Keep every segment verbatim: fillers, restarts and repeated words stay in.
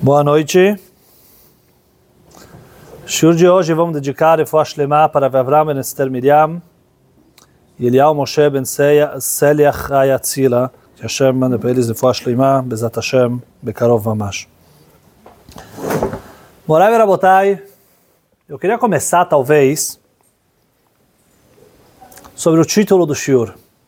Boa noite. Shiur de hoje vamos dedicar Refuah Shlema para Avram ben Esther Miriam e Eliyahu Moshe ben Seliach Hayatzila, que Hashem manda para eles Refuah Shlema, Bezat Hashem, Bekarov Mamash. Morai Rabotai, eu queria começar talvez sobre o título do Shiur.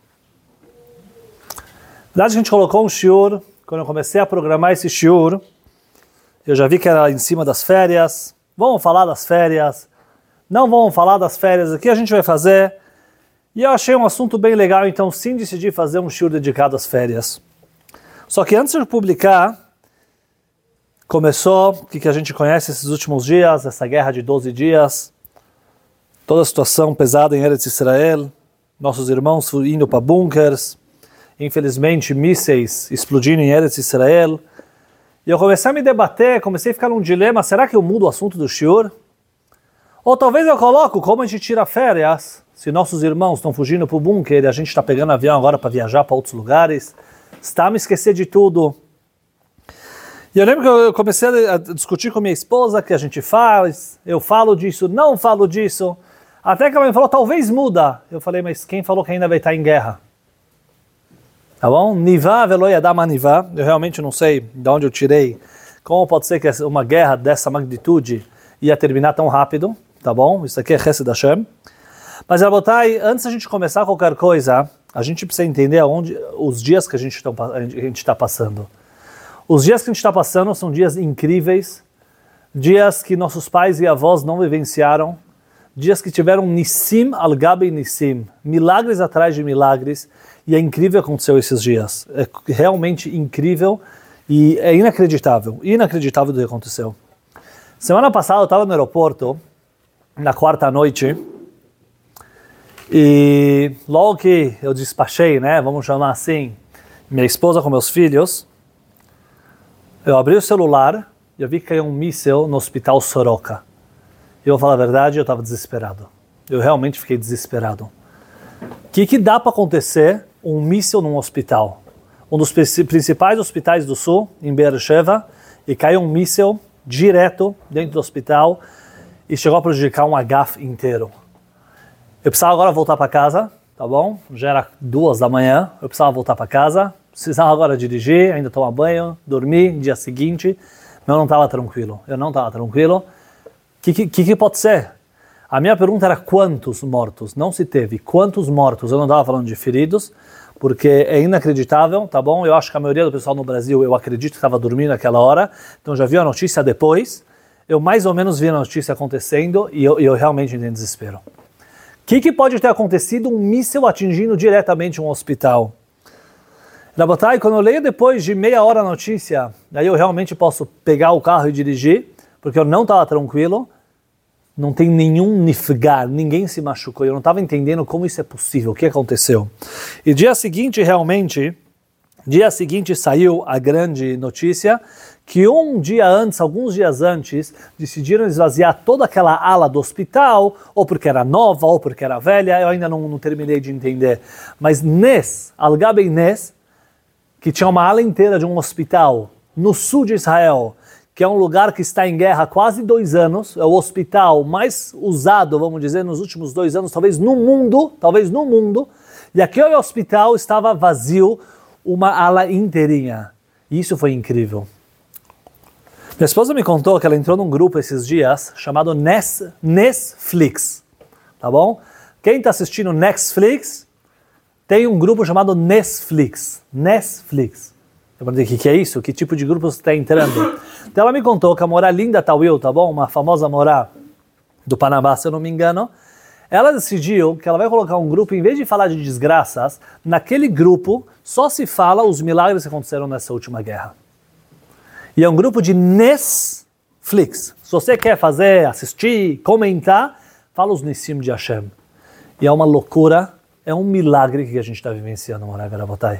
Na verdade a gente colocou um Shiur, quando eu comecei a programar esse Shiur, eu já vi que era em cima das férias. Vamos falar das férias. Não vamos falar das férias. O que a gente vai fazer? E eu achei um assunto bem legal, então sim decidi fazer um shiur dedicado às férias. Só que antes de publicar, começou o que a gente conhece esses últimos dias, essa guerra de doze dias, toda a situação pesada em Eretz Israel, nossos irmãos indo para bunkers, infelizmente mísseis explodindo em Eretz Israel. E eu comecei a me debater, comecei a ficar num dilema, será que eu mudo o assunto do shiur? Ou talvez eu coloco como a gente tira férias, se nossos irmãos estão fugindo para o bunker e a gente está pegando avião agora para viajar para outros lugares, está a me esquecer de tudo. E eu lembro que eu comecei a discutir com minha esposa, que a gente faz, eu falo disso, não falo disso, até que ela me falou, talvez muda. Eu falei, mas quem falou que ainda vai estar em guerra? Tá bom? Nivá velo yadam nivá. Eu realmente não sei de onde eu tirei. Como pode ser que uma guerra dessa magnitude ia terminar tão rápido? Tá bom? Isso aqui é Chesed Hashem. Mas, Rabotai, antes da gente começar qualquer coisa, a gente precisa entender aonde, os dias que a gente está passando. Os dias que a gente está passando são dias incríveis, dias que nossos pais e avós não vivenciaram, dias que tiveram nissim al gabe nissim, milagres atrás de milagres. E é incrível o que aconteceu esses dias. É realmente incrível e é inacreditável. Inacreditável do que aconteceu. Semana passada eu estava no aeroporto, na quarta noite, e logo que eu despachei, né, vamos chamar assim, minha esposa com meus filhos, eu abri o celular e eu vi que caiu um míssil no hospital Soroka. E eu vou falar a verdade, eu estava desesperado. Eu realmente fiquei desesperado. O que, que dá para acontecer um míssil num hospital? Um dos principais hospitais do sul, em Beersheba, e caiu um míssil direto dentro do hospital e chegou a prejudicar um H F inteiro. Eu precisava agora voltar para casa, tá bom? Já era duas da manhã, eu precisava voltar para casa, precisava agora dirigir, ainda tomar banho, dormir, dia seguinte, mas eu não estava tranquilo, eu não estava tranquilo. O que, que, que pode ser? A minha pergunta era quantos mortos? Não se teve. Quantos mortos? Eu não estava falando de feridos, porque é inacreditável, tá bom? Eu acho que a maioria do pessoal no Brasil, eu acredito que estava dormindo naquela hora, então já viu a notícia depois. Eu mais ou menos vi a notícia acontecendo e eu, eu realmente entrei em desespero. O que, que pode ter acontecido? Um míssil atingindo diretamente um hospital. Rabotai, quando eu leio depois de meia hora a notícia, aí eu realmente posso pegar o carro e dirigir, porque eu não estava tranquilo. Não tem nenhum nifgar, ninguém se machucou. Eu não estava entendendo como isso é possível, o que aconteceu. E dia seguinte, realmente, dia seguinte saiu a grande notícia que um dia antes, alguns dias antes, decidiram esvaziar toda aquela ala do hospital, ou porque era nova, ou porque era velha, eu ainda não, não terminei de entender. Mas Nes, Al-Gabei Nes, que tinha uma ala inteira de um hospital no sul de Israel, que é um lugar que está em guerra há quase dois anos, é o hospital mais usado, vamos dizer, nos últimos dois anos, talvez no mundo, talvez no mundo, e aquele hospital estava vazio, uma ala inteirinha. E isso foi incrível. Minha esposa me contou que ela entrou num grupo esses dias, chamado Nes, Netflix, tá bom? Quem está assistindo Netflix, tem um grupo chamado Netflix, Netflix. Eu perguntei, o que, que é isso? Que tipo de grupo você está entrando? Então ela me contou que a Morá Linda Tawil, tá bom? Uma famosa Morá do Panamá, se eu não me engano, ela decidiu que ela vai colocar um grupo, em vez de falar de desgraças, naquele grupo só se fala os milagres que aconteceram nessa última guerra. E é um grupo de Netflix. Se você quer fazer, assistir, comentar, fala os Nissim de Hashem. E é uma loucura, é um milagre que a gente está vivenciando, Morá Rabotai.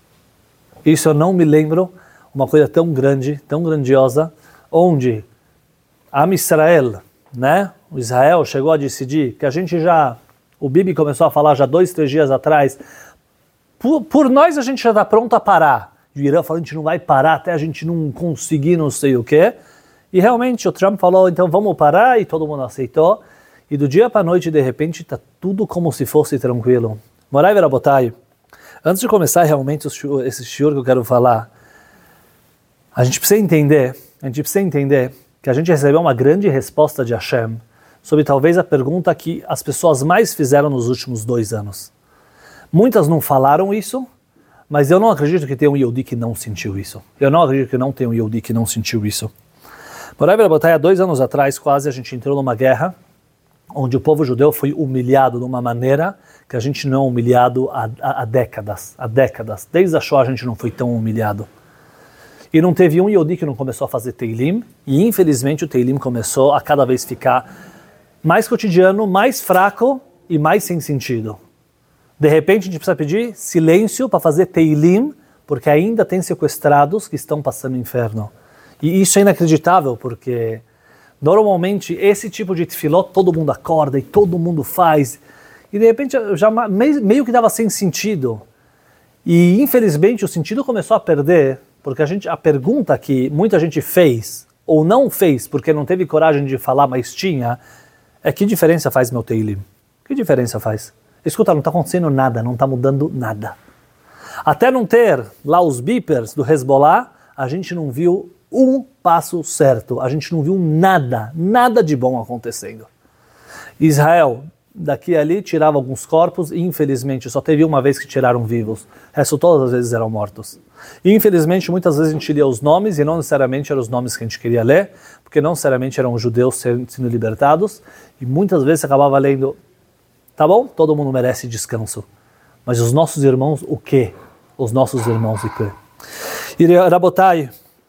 Isso eu não me lembro, uma coisa tão grande, tão grandiosa, onde Am Israel, né? O Israel chegou a decidir que a gente já, o Bibi começou a falar já dois, três dias atrás, por, por nós a gente já está pronto a parar. do Irã falando que a gente não vai parar até a gente não conseguir não sei o quê. E realmente o Trump falou, então vamos parar, e todo mundo aceitou. E do dia para a noite, de repente, está tudo como se fosse tranquilo. Morai Verabotai, antes de começar realmente esse shiur que eu quero falar, a gente precisa entender, a gente precisa entender que a gente recebeu uma grande resposta de Hashem sobre talvez a pergunta que as pessoas mais fizeram nos últimos dois anos. Muitas não falaram isso, mas eu não acredito que tenha um Yehudi que não sentiu isso. Eu não acredito que não tenha um Yehudi que não sentiu isso. Morai Verabotai, há dois anos atrás, quase, a gente entrou numa guerra onde o povo judeu foi humilhado de uma maneira que a gente não é humilhado há, há, há décadas, há décadas. Desde a Shoah a gente não foi tão humilhado. E não teve um Yehudi que não começou a fazer Teilim, e infelizmente o Teilim começou a cada vez ficar mais cotidiano, mais fraco e mais sem sentido. De repente a gente precisa pedir silêncio para fazer Teilim, porque ainda tem sequestrados que estão passando o inferno. E isso é inacreditável, porque normalmente esse tipo de tefilot todo mundo acorda e todo mundo faz, e de repente já meio que dava sem sentido. E infelizmente o sentido começou a perder, porque a, gente, a pergunta que muita gente fez, ou não fez porque não teve coragem de falar, mas tinha, é: que diferença faz meu Teilim? Que diferença faz? Escuta, não está acontecendo nada, não está mudando nada. Até não ter lá os beepers do Hezbollah, a gente não viu um passo certo, a gente não viu nada, nada de bom acontecendo. Israel, daqui e ali, tirava alguns corpos, e infelizmente só teve uma vez que tiraram vivos, o resto todas as vezes eram mortos. E infelizmente muitas vezes a gente lia os nomes, e não necessariamente eram os nomes que a gente queria ler, porque não necessariamente eram judeus sendo libertados, e muitas vezes você acabava lendo: tá bom, todo mundo merece descanso, mas os nossos irmãos, o quê? Os nossos irmãos, o quê? E Rabotai,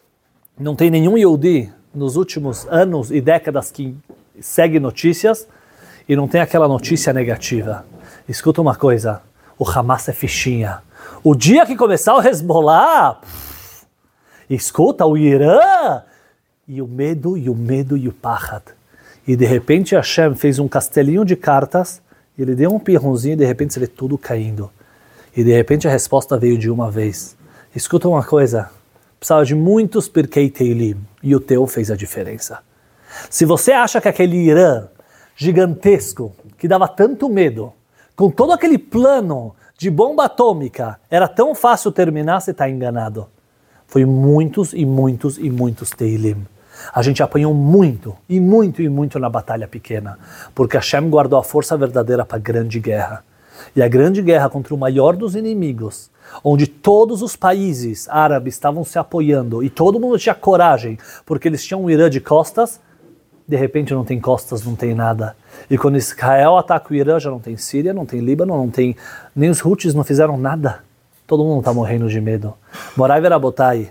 não tem nenhum Yehudi nos últimos anos e décadas que segue notícias e não tem aquela notícia negativa. Escuta uma coisa, o Hamas é fichinha. O dia que começar o Hezbollah, pff, escuta, o Irã, e o medo, e o medo, e o pachad. E de repente Hashem fez um castelinho de cartas, e ele deu um pirrãozinho e de repente você vê tudo caindo. E de repente a resposta veio de uma vez. Escuta uma coisa, precisava de muitos Pirkei Teilim, e o teu fez a diferença. Se você acha que aquele Irã gigantesco, que dava tanto medo, com todo aquele plano de bomba atômica, era tão fácil terminar, você está enganado. Foi muitos e muitos e muitos Teilim. A gente apanhou muito, e muito e muito na batalha pequena, porque Hashem guardou a força verdadeira para a grande guerra. E a grande guerra contra o maior dos inimigos, onde todos os países árabes estavam se apoiando e todo mundo tinha coragem, porque eles tinham o Irã de costas, de repente não tem costas, não tem nada. E quando Israel ataca o Irã, já não tem Síria, não tem Líbano, não tem... nem os Houthis não fizeram nada. Todo mundo está morrendo de medo. Morai Verabotai,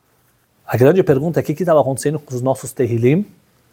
a grande pergunta é: o que estava acontecendo com os nossos Tehillim?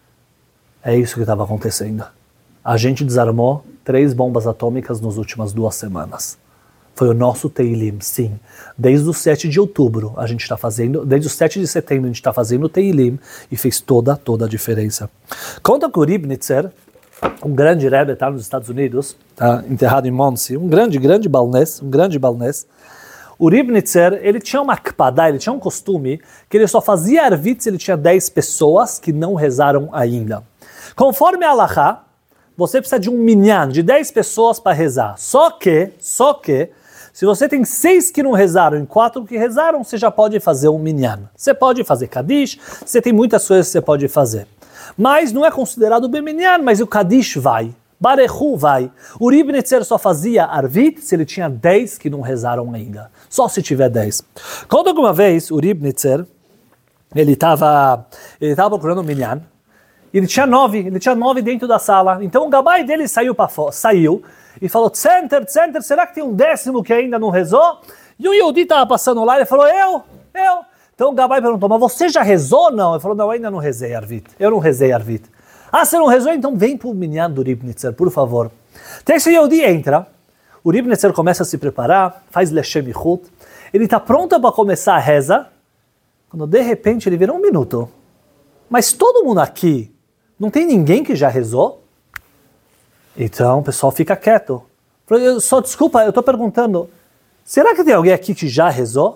É isso que estava acontecendo. A gente desarmou três bombas atômicas nas últimas duas semanas. Foi o nosso Teilim, sim. Desde o sete de outubro a gente está fazendo, desde o sete de setembro a gente está fazendo Teilim, e fez toda, toda a diferença. Conta que o Ribnitzer, um grande rebbe, está nos Estados Unidos, está enterrado em Monsey, um grande, grande balnês, um grande balnês. O Ribnitzer, ele tinha uma kpadá, ele tinha um costume que ele só fazia arvit se ele tinha dez pessoas que não rezaram ainda. Conforme a Halachá, você precisa de um minyan, de dez pessoas para rezar. Só que, só que, se você tem seis que não rezaram e quatro que rezaram, você já pode fazer um minyan. Você pode fazer Kaddish, você tem muitas coisas que você pode fazer. Mas não é considerado bem minyan, mas o Kaddish vai. Barechu vai. O Ribnitzer só fazia arvit se ele tinha dez que não rezaram ainda. Só se tiver dez. Conta que uma vez o Ribnitzer, ele estava ele tava procurando um minyan, ele tinha nove, ele tinha nove dentro da sala. Então o gabai dele saiu para fora, saiu e falou: Center, Center, será que tem um décimo que ainda não rezou? E o Yehudi estava passando lá, ele falou: eu, eu. Então o gabai perguntou: mas você já rezou? Não. Ele falou: não, ainda não rezei arvit. Eu não rezei arvit. Ah, você não rezou? Então vem para o minyan do Ribnitzer, por favor. Então esse Yehudi entra, o Ribnitzer começa a se preparar, faz Leshem Ichut, ele está pronto para começar a reza, quando de repente ele vira: um minuto. Mas todo mundo aqui, não tem ninguém que já rezou? Então o pessoal fica quieto. Eu, só desculpa, eu estou perguntando, será que tem alguém aqui que já rezou?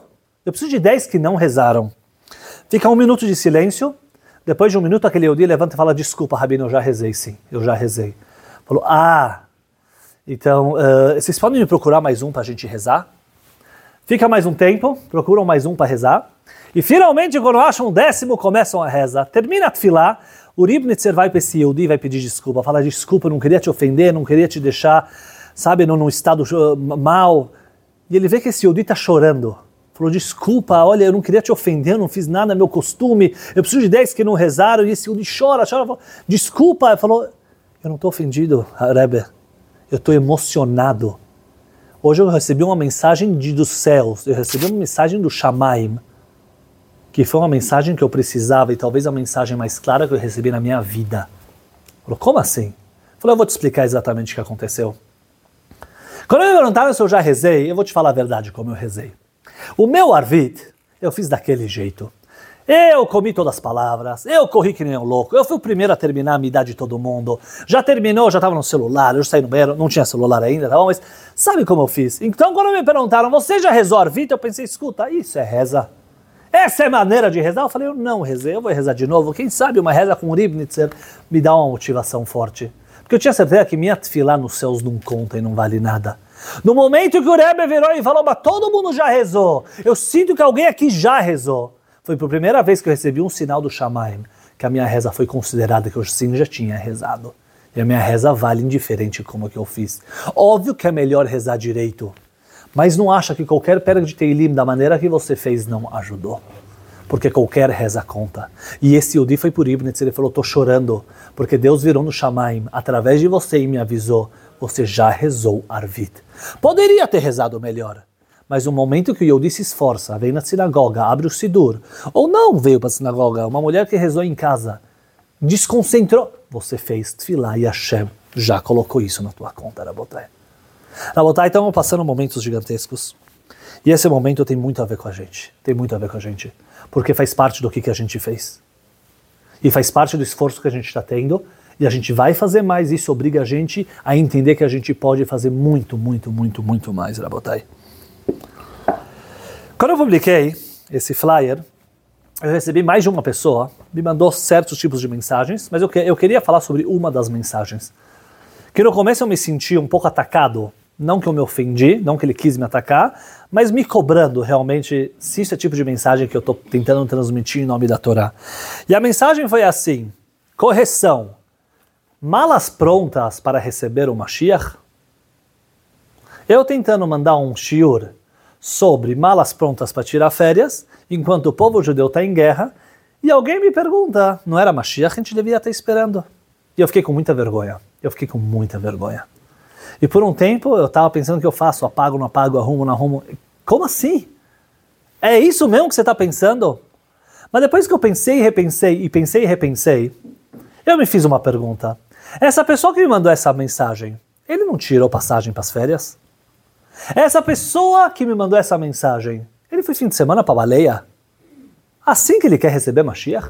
Eu preciso de dez que não rezaram. Fica um minuto de silêncio. Depois de um minuto, aquele Yehudi levanta e fala, desculpa, Rabino, eu já rezei, sim, eu já rezei. Falou, ah, então, uh, vocês podem me procurar mais um para a gente rezar? Fica mais um tempo, procuram mais um para rezar. E finalmente, quando acham um décimo, começam a rezar. Termina a tefilá, o Ribnitzer vai para esse Yehudi e vai pedir desculpa. Fala, desculpa, não queria te ofender, não queria te deixar, sabe, num, num estado uh, mal. E ele vê que esse Yehudi está chorando. Falou, desculpa, olha, eu não queria te ofender, eu não fiz nada, é meu costume, eu preciso de dez que não rezaram, e esse Yehudi chora, chora, falou, desculpa. Ele falou, eu não estou ofendido, Rebbe, eu estou emocionado. Hoje eu recebi uma mensagem de, dos céus, eu recebi uma mensagem do Shamaim, que foi uma mensagem que eu precisava, e talvez a mensagem mais clara que eu recebi na minha vida. Falou, como assim? Falou, eu vou te explicar exatamente o que aconteceu. Quando me perguntaram se eu já rezei, eu vou te falar a verdade como eu rezei. O meu Arvit, eu fiz daquele jeito. Eu comi todas as palavras, eu corri que nem um louco, eu fui o primeiro a terminar a minha idade de todo mundo. Já terminou, já estava no celular, eu saí no banheiro, não tinha celular ainda, tá bom? Mas sabe como eu fiz? Então quando me perguntaram, você já rezou Arvit? Eu pensei, escuta, isso é reza. Essa é maneira de rezar? Eu falei, eu não rezei, eu vou rezar de novo. Quem sabe uma reza com o Ribnitzer me dá uma motivação forte. Porque eu tinha certeza que minha tefilá nos céus não conta e não vale nada. No momento que o Rebbe virou e falou, mas todo mundo já rezou, eu sinto que alguém aqui já rezou. Foi por primeira vez que eu recebi um sinal do Shamaim, que a minha reza foi considerada, que eu sim já tinha rezado. E a minha reza vale indiferente como que eu fiz. Óbvio que é melhor rezar direito, mas não acha que qualquer perda de Teilim da maneira que você fez não ajudou. Porque qualquer reza conta. E esse Yehudi foi por Ribnitzer, ele falou, estou chorando, porque Deus virou no Shamaim, através de você e me avisou, você já rezou Arvit. Poderia ter rezado melhor, mas no momento que o Yehudi se esforça, vem na sinagoga, abre o Sidur, ou não veio para a sinagoga, uma mulher que rezou em casa, desconcentrou, você fez tefilá e Hashem já colocou isso na tua conta, Rabotai. Rabotai, estamos passando momentos gigantescos, e esse momento tem muito a ver com a gente, tem muito a ver com a gente, porque faz parte do que, que a gente fez, e faz parte do esforço que a gente está tendo, e a gente vai fazer mais, isso obriga a gente a entender que a gente pode fazer muito, muito, muito, muito mais, Rabotai. Quando eu publiquei esse flyer, eu recebi mais de uma pessoa, me mandou certos tipos de mensagens, mas eu, que, eu queria falar sobre uma das mensagens. Que no começo eu me senti um pouco atacado, não que eu me ofendi, não que ele quis me atacar, mas me cobrando realmente se isso é tipo de mensagem que eu estou tentando transmitir em nome da Torá. E a mensagem foi assim, correção. Malas prontas para receber o Mashiach? Eu tentando mandar um shiur sobre malas prontas para tirar férias, enquanto o povo judeu está em guerra, e alguém me pergunta, não era Mashiach, a gente devia estar esperando. E eu fiquei com muita vergonha, eu fiquei com muita vergonha. E por um tempo eu estava pensando o que eu faço, apago, não apago, arrumo, não arrumo. Como assim? É isso mesmo que você está pensando? Mas depois que eu pensei e repensei, e pensei e repensei, eu me fiz uma pergunta. Essa pessoa que me mandou essa mensagem, ele não tirou passagem para as férias? Essa pessoa que me mandou essa mensagem, ele foi fim de semana para a baleia? Assim que ele quer receber Mashiach?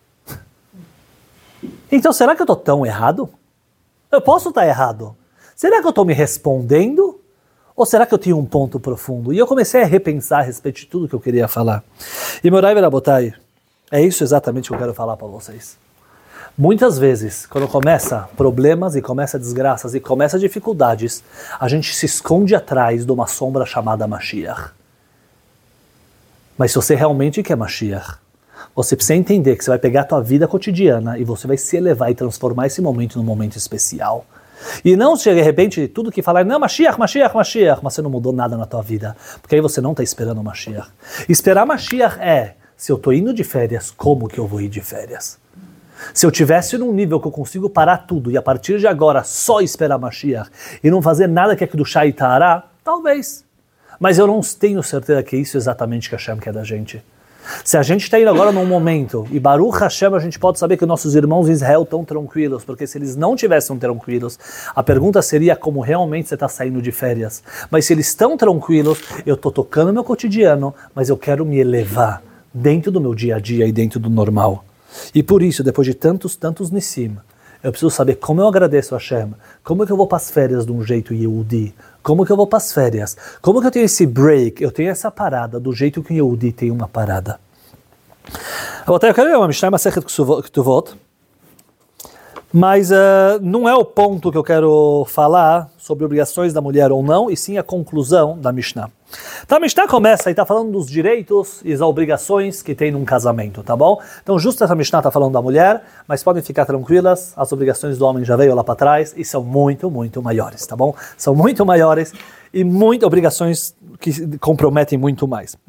Então será que eu estou tão errado? Eu posso estar errado. Será que eu estou me respondendo? Ou será que eu tenho um ponto profundo? E eu comecei a repensar a respeito de tudo que eu queria falar. E Morai Verabotai, é isso exatamente que eu quero falar para vocês. Muitas vezes, quando começa problemas e começa desgraças e começa dificuldades, a gente se esconde atrás de uma sombra chamada Mashiach. Mas se você realmente quer Mashiach, você precisa entender que você vai pegar a tua vida cotidiana e você vai se elevar e transformar esse momento num momento especial. E não de repente tudo que falar, não, Mashiach, Mashiach, Mashiach, mas você não mudou nada na tua vida, porque aí você não está esperando Mashiach. Esperar Mashiach é, se eu estou indo de férias, como que eu vou ir de férias? Se eu tivesse num nível que eu consigo parar tudo e a partir de agora só esperar Mashiach e não fazer nada que é do Shai Ta'ará, talvez. Mas eu não tenho certeza que isso é exatamente o que Hashem quer da gente. Se a gente está indo agora num momento, e Baruch Hashem, a gente pode saber que nossos irmãos em Israel estão tranquilos, porque se eles não tivessem tranquilos, a pergunta seria como realmente você está saindo de férias. Mas se eles estão tranquilos, eu estou tocando meu cotidiano, mas eu quero me elevar dentro do meu dia a dia e dentro do normal. E por isso, depois de tantos, tantos Nissim, Eu preciso saber como eu agradeço a Hashem, como que eu vou para as férias de um jeito Yehudi, como que eu vou para as férias, como que eu tenho esse break, eu tenho essa parada do jeito que o Yehudi tem uma parada. Eu quero ler uma Mishnah Masechet Ketuvot, mas uh, não é o ponto que eu quero falar sobre obrigações da mulher ou não, e sim a conclusão da Mishnah. Então a Mishnah começa e está falando dos direitos e as obrigações que tem num casamento, tá bom? Então justo essa Mishnah está falando da mulher, mas podem ficar tranquilas, as obrigações do homem já veio lá para trás e são muito, muito maiores, tá bom? São muito maiores e muitas obrigações que comprometem muito mais.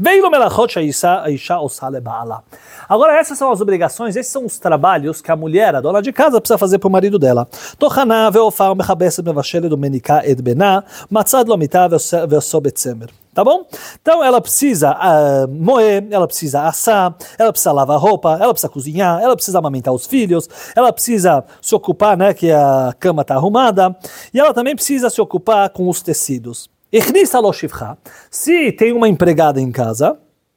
Agora essas são as obrigações, esses são os trabalhos que a mulher, a dona de casa, precisa fazer para o marido dela. Tá bom? Então ela precisa uh, moer, ela precisa assar, ela precisa lavar roupa, ela precisa cozinhar, ela precisa amamentar os filhos, ela precisa se ocupar, né, que a cama está arrumada, e ela também precisa se ocupar com os tecidos. Se tem uma empregada em casa,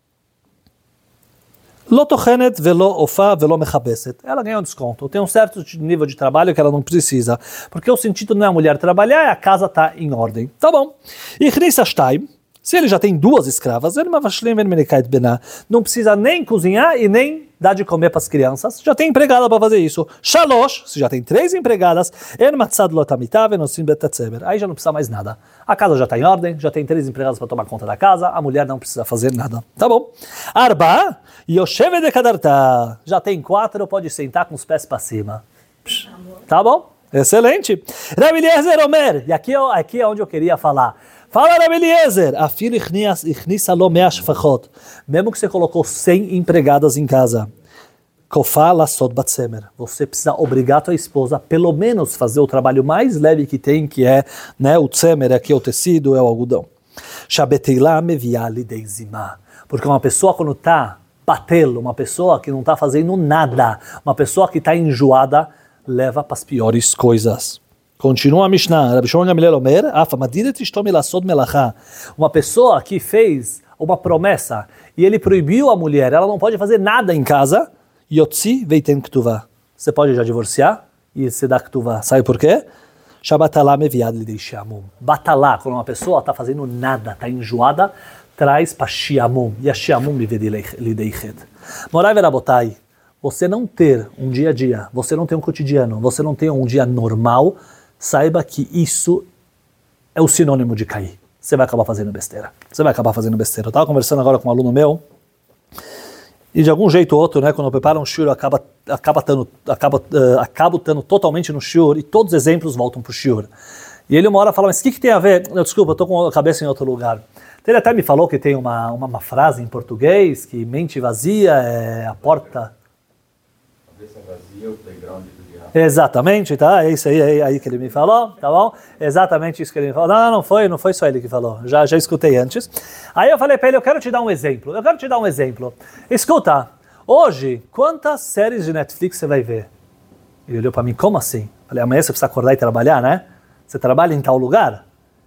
ela ganha um desconto. Tem um certo nível de trabalho que ela não precisa, porque o sentido não é a mulher trabalhar, a casa está em ordem. Tá bom. Se ele já tem duas escravas, não precisa nem cozinhar e nem dar de comer para as crianças, já tem empregada para fazer isso. Shalosh, se já tem três empregadas, aí já não precisa mais nada. A casa já está em ordem, já tem três empregadas para tomar conta da casa, a mulher não precisa fazer nada. Tá bom. Arba, Yosheve de Kadarta, já tem quatro, pode sentar com os pés para cima. Tá bom? Excelente. Rabi Eliezer Omer, e aqui, aqui é onde eu queria falar. Fala, Rabi Eliezer, mesmo que você colocou cem empregadas em casa, você precisa obrigar a tua esposa a pelo menos fazer o trabalho mais leve que tem, que é, né, o tzemer, aqui é o tecido, é o algodão. Porque uma pessoa quando está batendo, uma pessoa que não está fazendo nada, uma pessoa que está enjoada, leva para as piores coisas. Continua a Mishnah. Uma pessoa que fez uma promessa e ele proibiu a mulher, ela não pode fazer nada em casa, Yotzi veiten ktuvah. Você pode já divorciar e se dar ktuvah. Sabe por quê? Shabatalá meviad lidei shiamum. Batalá, quando uma pessoa está fazendo nada, está enjoada, traz para shiamum. E a shiamum lidei chet. Morai verabotai, você não ter um dia a dia, você não ter um cotidiano, você não ter um dia normal, saiba que isso é o sinônimo de cair. Você vai acabar fazendo besteira. Você vai acabar fazendo besteira. Eu estava conversando agora com um aluno meu, e de algum jeito ou outro, né, quando eu preparo um shiur, acaba, acaba, tando, acaba, uh, acabo estando totalmente no shiur, e todos os exemplos voltam para o shiur. E ele uma hora fala, mas o que, que tem a ver? Eu, desculpa, eu estou com a cabeça em outro lugar. Ele até me falou que tem uma, uma, uma frase em português, que mente vazia é a porta... Cabeça vazia, o playground do diabo. Exatamente, tá? É isso aí, é aí que ele me falou, tá bom? Exatamente isso que ele me falou. Não, não, não foi, não foi só ele que falou. Já, já escutei antes. Aí eu falei para ele, eu quero te dar um exemplo. Eu quero te dar um exemplo. Escuta, hoje, quantas séries de Netflix você vai ver? Ele olhou para mim, como assim? Falei, amanhã você precisa acordar e trabalhar, né? Você trabalha em tal lugar?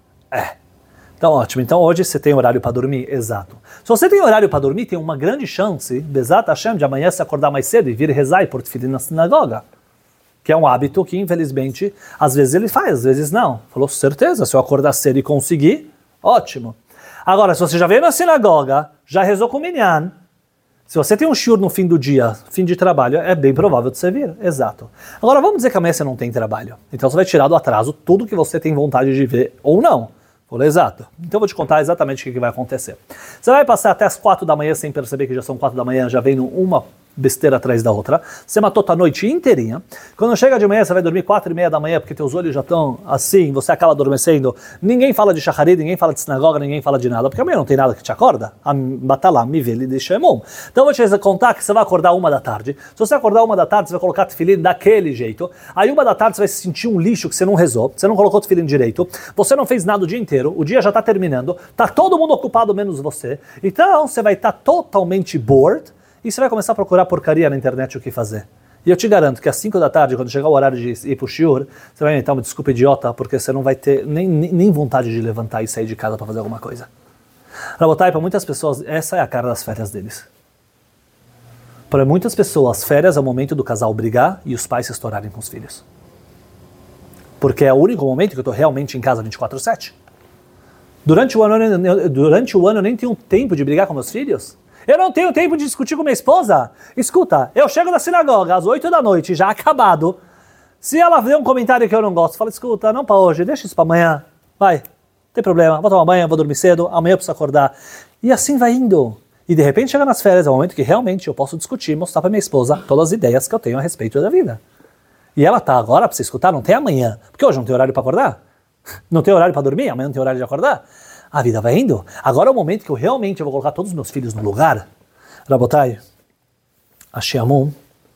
É. Então, ótimo. Então, hoje você tem horário para dormir? Exato. Se você tem horário para dormir, tem uma grande chance, Bezat Hashem, de amanhã você acordar mais cedo e vir rezar e pôr tefilin na sinagoga. Que é um hábito que, infelizmente, às vezes ele faz, às vezes não. Falou, certeza, se eu acordar cedo e conseguir, ótimo. Agora, se você já veio na sinagoga, já rezou com o minyan, se você tem um shiur no fim do dia, fim de trabalho, é bem provável de você vir. Exato. Agora, vamos dizer que amanhã você não tem trabalho. Então, você vai tirar do atraso tudo que você tem vontade de ver ou não. Falei, exato. Então eu vou te contar exatamente o que vai acontecer. Você vai passar até as quatro da manhã sem perceber que já são quatro da manhã, já vem uma besteira atrás da outra. Você matou a noite inteirinha. Quando chega de manhã, você vai dormir quatro e meia da manhã, porque teus olhos já estão assim, você acaba adormecendo. Ninguém fala de shacharit, ninguém fala de sinagoga, ninguém fala de nada, porque amanhã não tem nada que te acorda. Batalá, me vê, ele deixa emum. Então eu vou te contar que você vai acordar uma da tarde. Se você acordar uma da tarde, você vai colocar tefilin daquele jeito. Aí uma da tarde você vai sentir um lixo que você não rezou, você não colocou tefilin direito, você não fez nada o dia inteiro, o dia já está terminando, está todo mundo ocupado menos você. Então você vai estar tá totalmente bored, e você vai começar a procurar porcaria na internet o que fazer. E eu te garanto que às cinco da tarde, quando chegar o horário de ir pro shiur, você vai inventar uma desculpa idiota, porque você não vai ter nem, nem vontade de levantar e sair de casa para fazer alguma coisa. Rabotai, para muitas pessoas, essa é a cara das férias deles. Para muitas pessoas, férias é o momento do casal brigar e os pais se estourarem com os filhos. Porque é o único momento que eu estou realmente em casa vinte e quatro sete. Durante o ano, eu, durante o ano eu nem tenho tempo de brigar com meus filhos. Eu não tenho tempo de discutir com minha esposa. Escuta, eu chego da sinagoga às oito da noite, já acabado. Se ela vê um comentário que eu não gosto, fala, escuta, não para hoje, deixa isso para amanhã. Vai, não tem problema, vou tomar banho, vou dormir cedo, amanhã eu preciso acordar. E assim vai indo. E de repente chega nas férias, é o momento que realmente eu posso discutir, mostrar para minha esposa todas as ideias que eu tenho a respeito da vida. E ela tá agora para você escutar, não tem amanhã. Porque hoje não tem horário para acordar. Não tem horário para dormir, amanhã não tem horário de acordar. A vida vai indo. Agora é o momento que eu realmente eu vou colocar todos os meus filhos no lugar. Rabotai, a Shiamum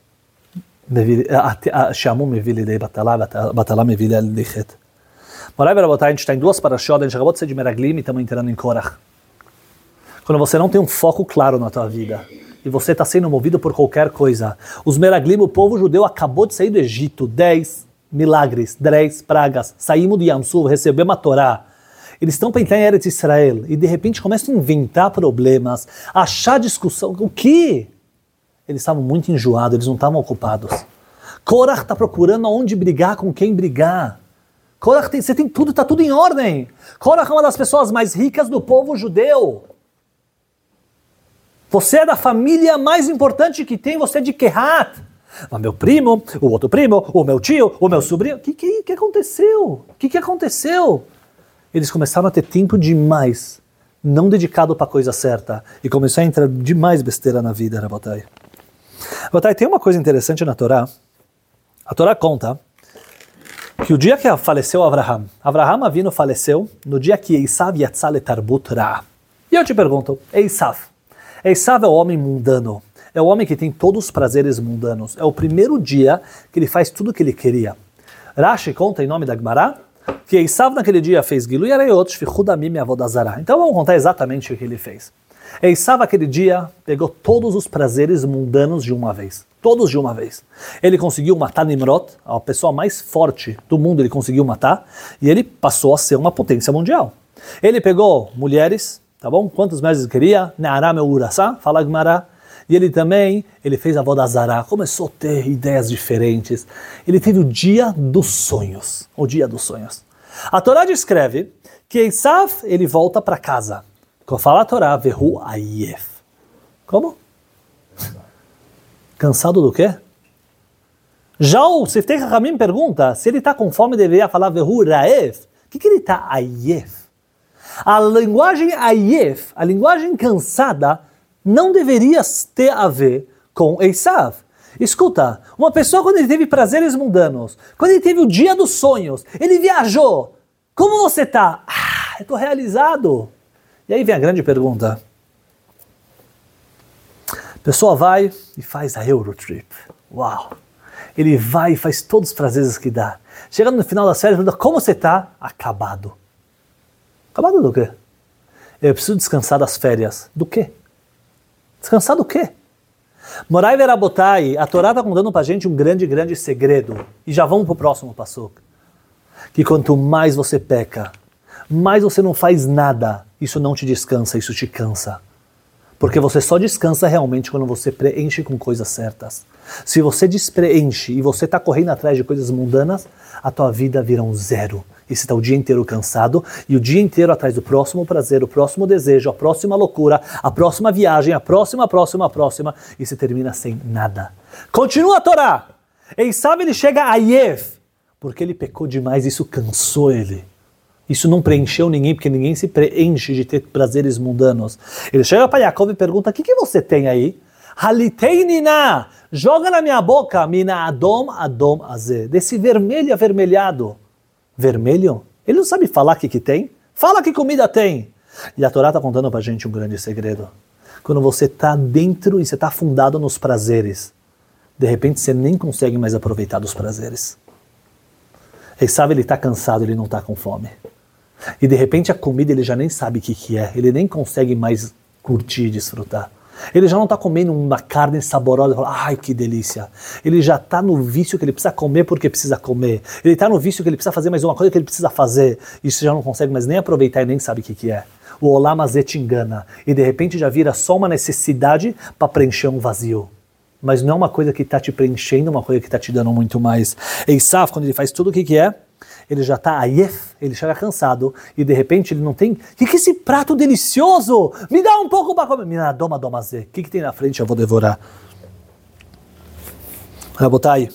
me vi lidei batalá, batalá me vi lidei chet. Morai e Rabotai, a gente está em duas parashot, a gente acabou de ser de Meraglim e estamos entrando em Korach. Quando você não tem um foco claro na tua vida e você está sendo movido por qualquer coisa. Os Meraglim, o povo judeu, acabou de sair do Egito, dez milagres, dez pragas, saímos de Yamsuf, recebemos a Torá. Eles estão para entrar em Eretz Israel e de repente começam a inventar problemas, achar discussão. O quê? Eles estavam muito enjoados, eles não estavam ocupados. Korach está procurando aonde brigar, com quem brigar. Korach tem, você tem tudo, está tudo em ordem. Korach é uma das pessoas mais ricas do povo judeu. Você é da família mais importante que tem, você é de Kehat. Mas meu primo, o outro primo, o meu tio, o meu sobrinho. O que, que, que aconteceu? O que, que aconteceu? Eles começaram a ter tempo demais, não dedicado para a coisa certa. E começou a entrar demais besteira na vida, Rabotai. Rabotai, tem uma coisa interessante na Torá. A Torá conta que o dia que faleceu Avraham, Avraham Avinu faleceu no dia que Esav yatzá letarbut ra. E eu te pergunto, Esav, Esav é o homem mundano, é o homem que tem todos os prazeres mundanos. É o primeiro dia que ele faz tudo o que ele queria. Rashi conta em nome da Gemara que Esav naquele dia fez Gilui Arayot, Shfichud Amim e Avodazara. Então vamos contar exatamente o que ele fez. Esav aquele dia pegou todos os prazeres mundanos de uma vez. Todos de uma vez. Ele conseguiu matar Nimrod, a pessoa mais forte do mundo ele conseguiu matar, e ele passou a ser uma potência mundial. Ele pegou mulheres, tá bom? Quantos meses ele queria? Ne'ará meu urassá, fala Gemara. E ele também, ele fez a Avodazara, começou a ter ideias diferentes. Ele teve o dia dos sonhos, o dia dos sonhos. A Torá descreve que Esav, ele volta para casa. Quando fala a Torá, Vehu Ayef. Como? Cansado do quê? Já o Siftei Chachamim pergunta, se ele está com fome, deveria falar Vehu Raef. O que, que ele está Ayef? A linguagem Ayef, a linguagem cansada, não deveria ter a ver com Esav. Escuta, uma pessoa quando ele teve prazeres mundanos, quando ele teve o dia dos sonhos, ele viajou. Como você está? Ah, eu estou realizado. E aí vem a grande pergunta. A pessoa vai e faz a Eurotrip. Uau! Ele vai e faz todos os prazeres que dá. Chegando no final das férias, pergunta, como você está? Acabado. Acabado do quê? Eu preciso descansar das férias. Do quê? Descansar do quê? Morai Verabotai, a Torá está contando para a gente um grande, grande segredo. E já vamos para o próximo passo. Que quanto mais você peca, mais você não faz nada, isso não te descansa, isso te cansa. Porque você só descansa realmente quando você preenche com coisas certas. Se você despreenche e você está correndo atrás de coisas mundanas, a tua vida vira um zero. E você está o dia inteiro cansado, e o dia inteiro atrás do próximo prazer, o próximo desejo, a próxima loucura, a próxima viagem, a próxima, a próxima, a próxima, e você termina sem nada. Continua a Torá. Esav ele chega a Ayef, porque ele pecou demais, isso cansou ele. Isso não preencheu ninguém, porque ninguém se preenche de ter prazeres mundanos. Ele chega para Yaakov e pergunta, o que, que você tem aí? Halitei nina, joga na minha boca, mina adom adom azeh, desse vermelho avermelhado. Vermelho? Ele não sabe falar o que, que tem? Fala que comida tem! E a Torá está contando para a gente um grande segredo. Quando você está dentro e você está afundado nos prazeres, de repente você nem consegue mais aproveitar dos prazeres. Ele sabe, ele está cansado, ele não está com fome. E de repente a comida ele já nem sabe o que, que é, ele nem consegue mais curtir e desfrutar. Ele já não está comendo uma carne saborosa, fala, ai que delícia. Ele já está no vício que ele precisa comer porque precisa comer. Ele está no vício que ele precisa fazer mais uma coisa que ele precisa fazer. E você já não consegue mais nem aproveitar e nem sabe o que, que é. O Olam Hazé te engana. E de repente já vira só uma necessidade para preencher um vazio. mas não é uma coisa que está te preenchendo, uma coisa que está te dando muito mais. Esav, quando ele faz tudo o que, que é, ele já está ayef, ele chega cansado, e de repente ele não tem, o que, que é esse prato delicioso? Me dá um pouco para comer. Me dá doma domazê. O que, que tem na frente? Eu vou devorar. Rabotai,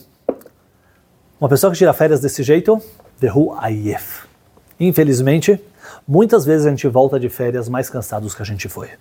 uma pessoa que tira férias desse jeito, derru ayef. Infelizmente, muitas vezes a gente volta de férias mais cansados que a gente foi.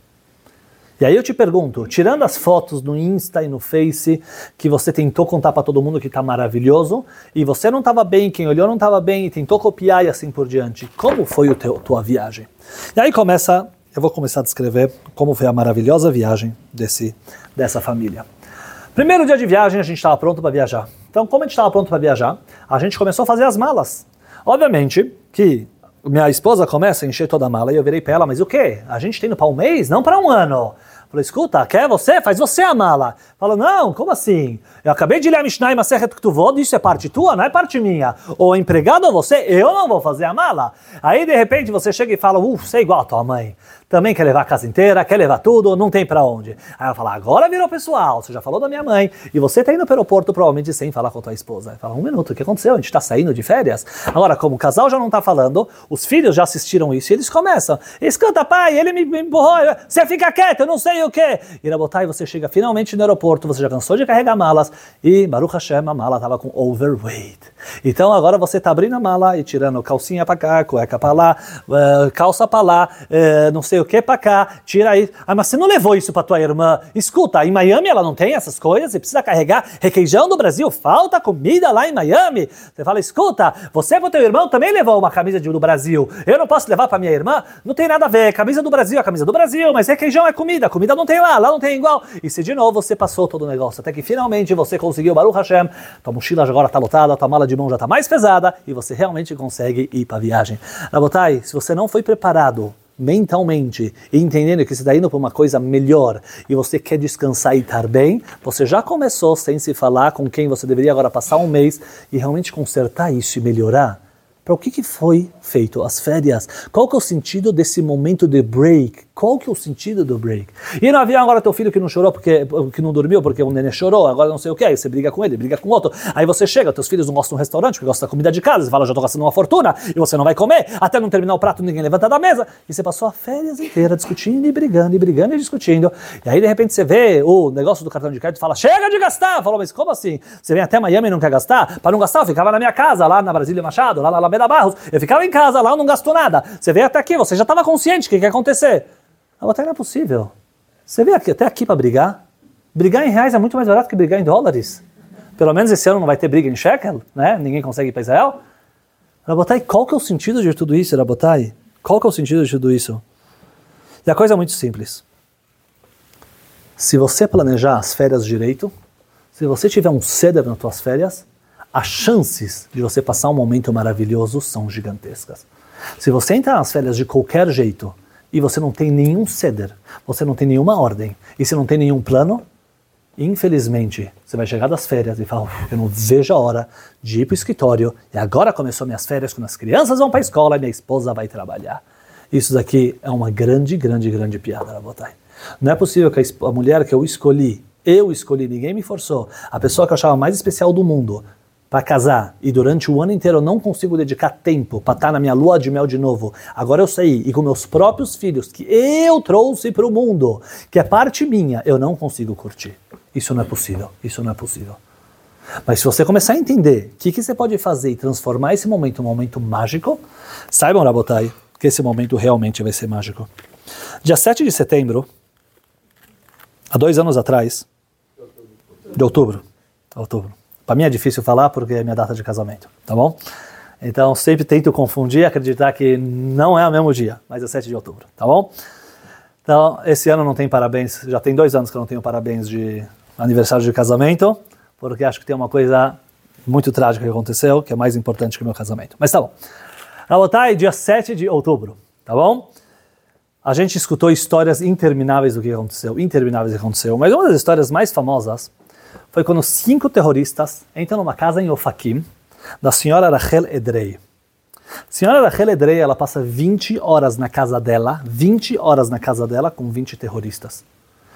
E aí eu te pergunto, tirando as fotos no Insta e no Face, que você tentou contar para todo mundo que está maravilhoso, e você não estava bem, quem olhou não estava bem, e tentou copiar e assim por diante, como foi a tua viagem? E aí começa, eu vou começar a descrever como foi a maravilhosa viagem desse, dessa família. Primeiro dia de viagem, a gente estava pronto para viajar. Então, como a gente estava pronto para viajar, a gente começou a fazer as malas. Obviamente que minha esposa começa a encher toda a mala e eu virei para ela, mas o quê? A gente tem indo para um mês, não para um ano. Falei, escuta, quer você? Faz você a mala. Fala, não, como assim? Eu acabei de ler a Mishnah e Masechet Ketuvot, isso é parte tua, não é parte minha. Ou empregado ou você, eu não vou fazer a mala. Aí, de repente, você chega e fala, uh, você é igual a tua mãe. Também quer levar a casa inteira, quer levar tudo, não tem pra onde. Aí ela fala, agora virou pessoal, você já falou da minha mãe, e você tá indo pro aeroporto provavelmente sem falar com a tua esposa. Aí fala, um minuto, o que aconteceu? A gente tá saindo de férias? Agora, como o casal já não tá falando, os filhos já assistiram isso e eles começam. Escuta, pai, ele me empurrou, você fica quieto, eu não sei o quê. E Rabotai, você chega finalmente no aeroporto, você já cansou de carregar malas, e Baruch Hashem, a mala tava com overweight. Então agora você tá abrindo a mala e tirando calcinha pra cá, cueca pra lá, uh, calça pra lá, uh, não sei o que pra cá, tira aí. Ah, mas você não levou isso pra tua irmã? Escuta, em Miami ela não tem essas coisas, você precisa carregar requeijão do Brasil, falta comida lá em Miami. Você fala, escuta, você pro teu irmão também levou uma camisa de, do Brasil, eu não posso levar pra minha irmã? Não tem nada a ver, camisa do Brasil é camisa do Brasil, mas requeijão é comida, comida não tem lá, lá não tem igual. E se de novo você passou todo o negócio, até que finalmente você conseguiu, Baruch Hashem, tua mochila agora tá lotada, tua mala de mão já tá mais pesada, e você realmente consegue ir pra viagem. Rabotai, se você não foi preparado mentalmente, e entendendo que você está indo para uma coisa melhor e você quer descansar e estar bem, você já começou sem se falar com quem você deveria agora passar um mês e realmente consertar isso e melhorar. Para o que, que foi feito as férias? Qual que é o sentido desse momento de break? Qual que é o sentido do break? E no avião agora teu filho que não chorou, porque que não dormiu, porque o nenê chorou, agora não sei o que, aí você briga com ele, briga com outro, aí você chega, teus filhos não gostam do restaurante, porque gostam da comida de casa, você fala, já tô gastando uma fortuna, e você não vai comer, até não terminar o prato ninguém levanta da mesa, e você passou a férias inteira discutindo e brigando, e brigando e discutindo, e aí de repente você vê o negócio do cartão de crédito e fala, chega de gastar! Falou, mas como assim? Você vem até Miami e não quer gastar? Para não gastar, eu ficava na minha casa, lá na Brasília Machado, lá na Alameda Barros, eu ficava em casa, lá eu não gastou nada, você veio até aqui, você já estava consciente, o que, que ia acontecer? Até não é possível. Você veio aqui, até aqui para brigar? Brigar em reais é muito mais barato que brigar em dólares. Pelo menos esse ano não vai ter briga em shekel, né? Ninguém consegue ir para Israel. Rabotai, qual que é o sentido de tudo isso, Rabotai? Qual que é o sentido de tudo isso? E a coisa é muito simples. Se você planejar as férias direito, se você tiver um ceder nas suas férias, as chances de você passar um momento maravilhoso são gigantescas. Se você entrar nas férias de qualquer jeito, e você não tem nenhum ceder, você não tem nenhuma ordem, e você não tem nenhum plano, infelizmente, você vai chegar das férias e falar, eu não vejo a hora de ir para o escritório, e agora começou minhas férias, quando as crianças vão para a escola e minha esposa vai trabalhar. Isso daqui é uma grande, grande, grande piada, Rabotai. Não é possível que a mulher que eu escolhi, eu escolhi, ninguém me forçou, a pessoa que eu achava mais especial do mundo, para casar, e durante o ano inteiro eu não consigo dedicar tempo para estar na minha lua de mel de novo. Agora eu saí, e com meus próprios filhos, que eu trouxe para o mundo, que é parte minha, eu não consigo curtir. Isso não é possível, isso não é possível. Mas se você começar a entender o que, que você pode fazer e transformar esse momento em um momento mágico, saibam, Rabotai, que esse momento realmente vai ser mágico. Dia sete de setembro, há dois anos atrás, de outubro, outubro, para mim é difícil falar porque é minha data de casamento, tá bom? Então sempre tento confundir, acreditar que não é o mesmo dia, mas é sete de outubro, tá bom? Então esse ano não tem parabéns, já tem dois anos que eu não tenho parabéns de aniversário de casamento, porque acho que tem uma coisa muito trágica que aconteceu, que é mais importante que o meu casamento. Mas tá bom. Rabotai, dia sete de outubro, tá bom? A gente escutou histórias intermináveis do que aconteceu, intermináveis do que aconteceu, mas uma das histórias mais famosas foi quando cinco terroristas entram numa casa em Ofakim, da senhora Rachel Edrei. A senhora Rachel Edrei, ela passa vinte horas na casa dela, vinte horas na casa dela com vinte terroristas.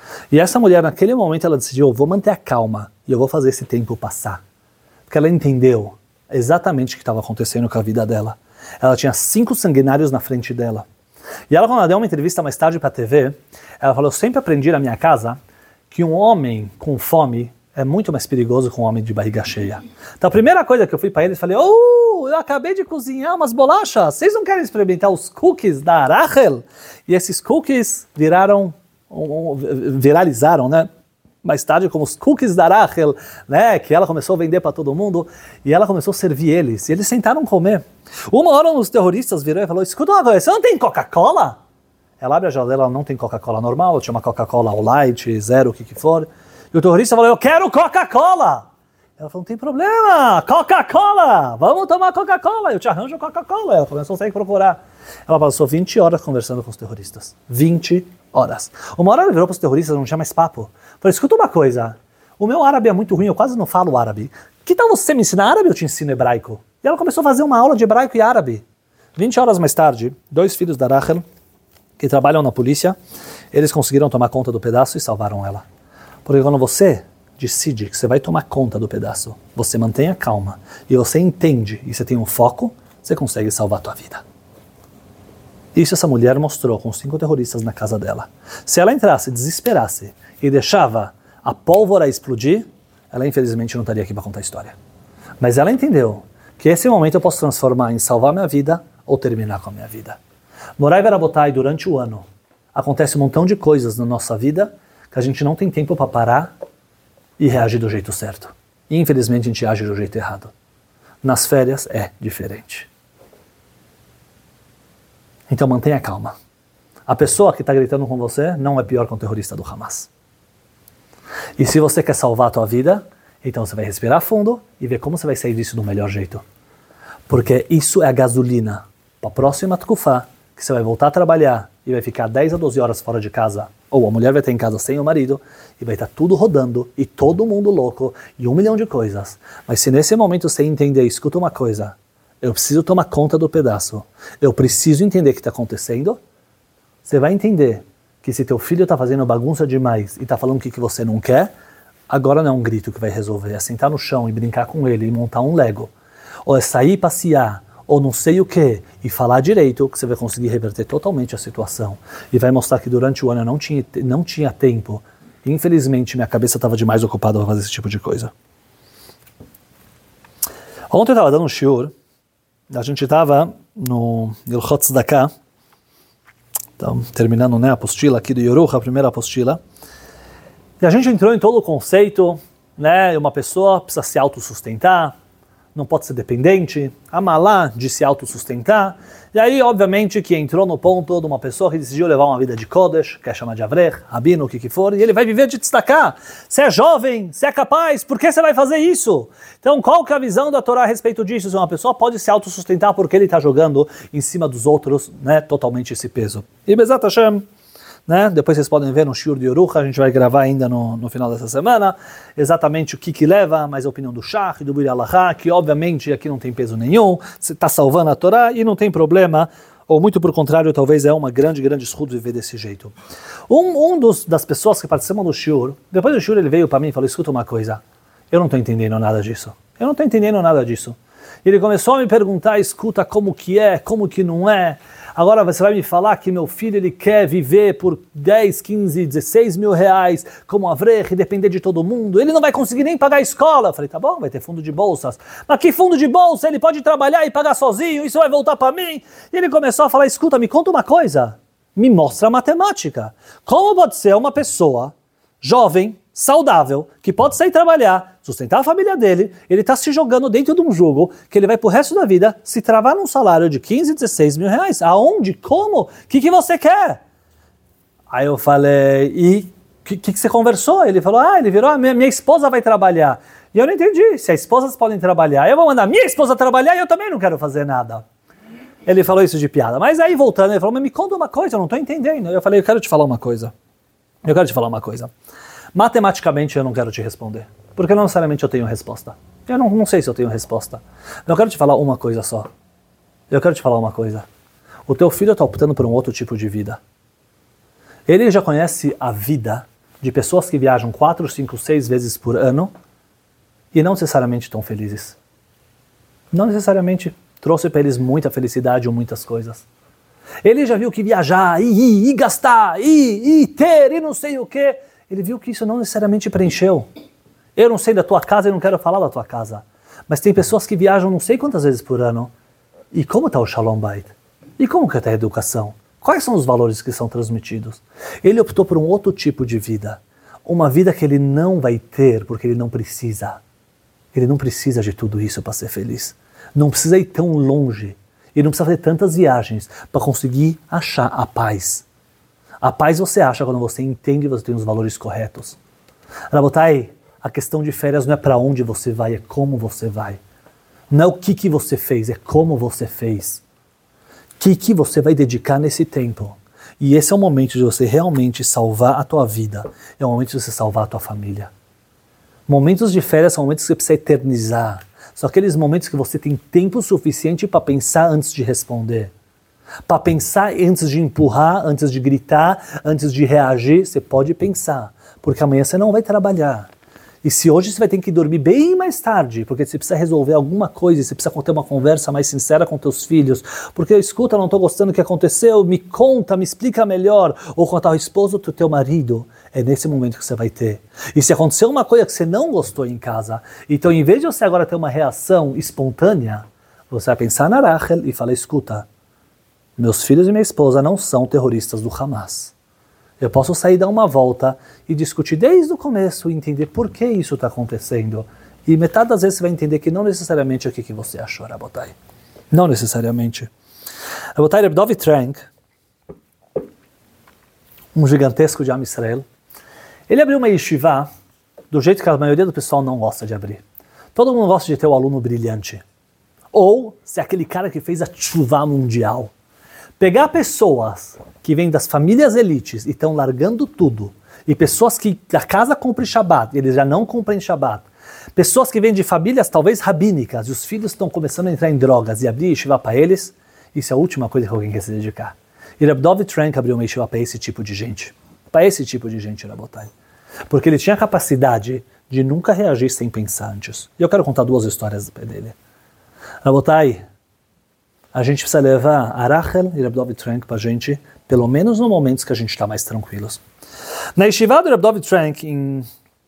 E essa mulher, naquele momento, ela decidiu, eu vou manter a calma e eu vou fazer esse tempo passar. Porque ela entendeu exatamente o que estava acontecendo com a vida dela. Ela tinha cinco sanguinários na frente dela. E ela, quando ela deu uma entrevista mais tarde para a T V, ela falou, eu sempre aprendi na minha casa que um homem com fome é muito mais perigoso que um homem de barriga cheia. Então a primeira coisa que eu fui para eles, falei, oh, eu acabei de cozinhar umas bolachas, vocês não querem experimentar os cookies da Rachel? E esses cookies viraram, viralizaram, né? Mais tarde como os cookies da Rachel, né? Que ela começou a vender para todo mundo e ela começou a servir eles. E eles sentaram a comer. Uma hora um dos terroristas virou e falou, escuta uma coisa, você não tem Coca-Cola? Ela abre a geladeira, ela não tem Coca-Cola normal, tinha uma Coca-Cola All Light, zero, o que que for. E o terrorista falou, eu quero Coca-Cola! Ela falou, não tem problema, Coca-Cola! Vamos tomar Coca-Cola, eu te arranjo Coca-Cola. Ela começou a sair procurar. Ela passou vinte horas conversando com os terroristas. vinte horas. Uma hora ela virou para os terroristas, não tinha mais papo. Falei, escuta uma coisa, o meu árabe é muito ruim, eu quase não falo árabe. Que tal você me ensinar árabe ou eu te ensino hebraico? E ela começou a fazer uma aula de hebraico e árabe. vinte horas mais tarde, dois filhos da Rachel, que trabalham na polícia, eles conseguiram tomar conta do pedaço e salvaram ela. Porque quando você decide que você vai tomar conta do pedaço, você mantém a calma e você entende e você tem um foco, você consegue salvar a tua vida. Isso essa mulher mostrou com cinco terroristas na casa dela. Se ela entrasse, desesperasse e deixava a pólvora explodir, ela infelizmente não estaria aqui para contar a história. Mas ela entendeu que esse momento eu posso transformar em salvar minha vida ou terminar com a minha vida. Morai Verabotai, durante o ano, acontece um montão de coisas na nossa vida que a gente não tem tempo para parar e reagir do jeito certo. E infelizmente a gente age do jeito errado. Nas férias é diferente. Então mantenha calma. A pessoa que está gritando com você não é pior que um terrorista do Hamas. E se você quer salvar a tua vida, então você vai respirar fundo e ver como você vai sair disso do melhor jeito. Porque isso é a gasolina para a próxima tkufá, que você vai voltar a trabalhar e vai ficar dez a doze horas fora de casa, ou a mulher vai estar em casa sem o marido, e vai estar tudo rodando, e todo mundo louco, e um milhão de coisas. Mas se nesse momento você entender, escuta uma coisa, eu preciso tomar conta do pedaço, eu preciso entender o que está acontecendo, você vai entender que se teu filho está fazendo bagunça demais e está falando o que, que você não quer, agora não é um grito que vai resolver, é sentar no chão e brincar com ele e montar um Lego, ou é sair passear, ou não sei o que, e falar direito, que você vai conseguir reverter totalmente a situação. E vai mostrar que durante o ano eu não tinha, não tinha tempo. E, infelizmente, minha cabeça estava demais ocupada para fazer esse tipo de coisa. Ontem eu estava dando um shiur, a gente estava no Ilchot Tzedakah, então, terminando, né, a apostila aqui do Yoruch, a primeira apostila, e a gente entrou em todo o conceito, né, uma pessoa precisa se autossustentar, não pode ser dependente, a malá de se autossustentar. E aí, obviamente, que entrou no ponto de uma pessoa que decidiu levar uma vida de Kodesh, quer chamar de Avrech, Rabino, o que que for, e ele vai viver de destacar. Você é jovem, você é capaz, por que você vai fazer isso? Então, qual que é a visão da Torá a respeito disso? Se uma pessoa pode se autossustentar porque ele está jogando em cima dos outros, né, totalmente esse peso. E Bezat Hashem, né? Depois vocês podem ver no Shiur de Yoruch, a gente vai gravar ainda no, no final dessa semana, exatamente o que que leva, mas a opinião do Shach e do Bir Alahá, que obviamente aqui não tem peso nenhum, você está salvando a Torá e não tem problema, ou muito por contrário, talvez é uma grande, grande escudo viver desse jeito. Um, um dos, das pessoas que participam do Shiur, depois do Shiur ele veio para mim e falou, escuta uma coisa, eu não estou entendendo nada disso, eu não estou entendendo nada disso. Ele começou a me perguntar, escuta, como que é, como que não é. Agora você vai me falar que meu filho ele quer viver por dez, quinze, dezesseis mil reais como Avrech e depender de todo mundo. Ele não vai conseguir nem pagar a escola. Eu falei, tá bom, vai ter fundo de bolsas. Mas que fundo de bolsa? Ele pode trabalhar e pagar sozinho, isso vai voltar para mim. E ele começou a falar, escuta, me conta uma coisa. Me mostra a matemática. Como pode ser uma pessoa jovem, saudável, que pode sair trabalhar, sustentar a família dele, ele está se jogando dentro de um jogo que ele vai pro resto da vida se travar num salário de quinze, dezesseis mil reais. Aonde? Como? O que, que você quer? Aí eu falei, e o que, que, que você conversou? Ele falou, ah, ele virou, ah, minha, minha esposa vai trabalhar. E eu não entendi, se as esposas podem trabalhar, eu vou mandar minha esposa trabalhar e eu também não quero fazer nada. Ele falou isso de piada. Mas aí voltando, ele falou, mas me conta uma coisa, eu não estou entendendo. Eu falei, eu quero te falar uma coisa. Eu quero te falar uma coisa. Matematicamente eu não quero te responder, porque não necessariamente eu tenho resposta. Eu não, não sei se eu tenho resposta. Eu quero te falar uma coisa só. Eu quero te falar uma coisa. O teu filho está optando por um outro tipo de vida. Ele já conhece a vida de pessoas que viajam quatro, cinco, seis vezes por ano e não necessariamente estão felizes. Não necessariamente trouxe para eles muita felicidade ou muitas coisas. Ele já viu que viajar, e ir, e gastar, e, e ter, e não sei o quê. Ele viu que isso não necessariamente preencheu. Eu não sei da tua casa e não quero falar da tua casa. Mas tem pessoas que viajam não sei quantas vezes por ano. E como está o Shalom Bait? E como que está a educação? Quais são os valores que são transmitidos? Ele optou por um outro tipo de vida. Uma vida que ele não vai ter porque ele não precisa. Ele não precisa de tudo isso para ser feliz. Não precisa ir tão longe. Ele não precisa fazer tantas viagens para conseguir achar a paz. A paz você acha quando você entende e você tem os valores corretos. Rabotai, a questão de férias não é para onde você vai, é como você vai. Não é o que, que você fez, é como você fez. O que, que você vai dedicar nesse tempo. E esse é o momento de você realmente salvar a tua vida. É o momento de você salvar a tua família. Momentos de férias são momentos que você precisa eternizar. São aqueles momentos que você tem tempo suficiente para pensar antes de responder. Para pensar antes de empurrar, antes de gritar, antes de reagir. Você pode pensar, porque amanhã você não vai trabalhar. E se hoje você vai ter que dormir bem mais tarde, porque você precisa resolver alguma coisa, você precisa ter uma conversa mais sincera com teus filhos, porque escuta, não estou gostando do que aconteceu, me conta, me explica melhor, ou contar ao esposo do teu marido, é nesse momento que você vai ter. E se aconteceu uma coisa que você não gostou em casa, então em vez de você agora ter uma reação espontânea, você vai pensar na Rachel e falar, escuta, meus filhos e minha esposa não são terroristas do Hamas. Eu posso sair, dar uma volta e discutir desde o começo e entender por que isso está acontecendo. E metade das vezes você vai entender que não necessariamente é o que você achou, Rabotai. Não necessariamente. Rabotai, Reb Dovid Trank, um gigantesco de Am Israel, ele abriu uma yeshiva do jeito que a maioria do pessoal não gosta de abrir. Todo mundo gosta de ter o aluno brilhante. Ou ser aquele cara que fez a tshuva mundial. Pegar pessoas que vêm das famílias elites e estão largando tudo, e pessoas que a casa cumpre Shabbat, e eles já não cumprem Shabbat, pessoas que vêm de famílias talvez rabínicas, e os filhos estão começando a entrar em drogas e abrir yeshiva para eles, isso é a última coisa que alguém quer se dedicar. E Reb Dovid Trank abriu uma yeshiva para esse tipo de gente. Para esse tipo de gente, Rabotai. Porque ele tinha a capacidade de nunca reagir sem pensar antes. E eu quero contar duas histórias dele. Rabotai, a gente precisa levar a Rachel e Reb Dovid Trank para a gente, pelo menos nos momentos que a gente está mais tranquilos. Na yeshiva do Reb Dovid Trank, em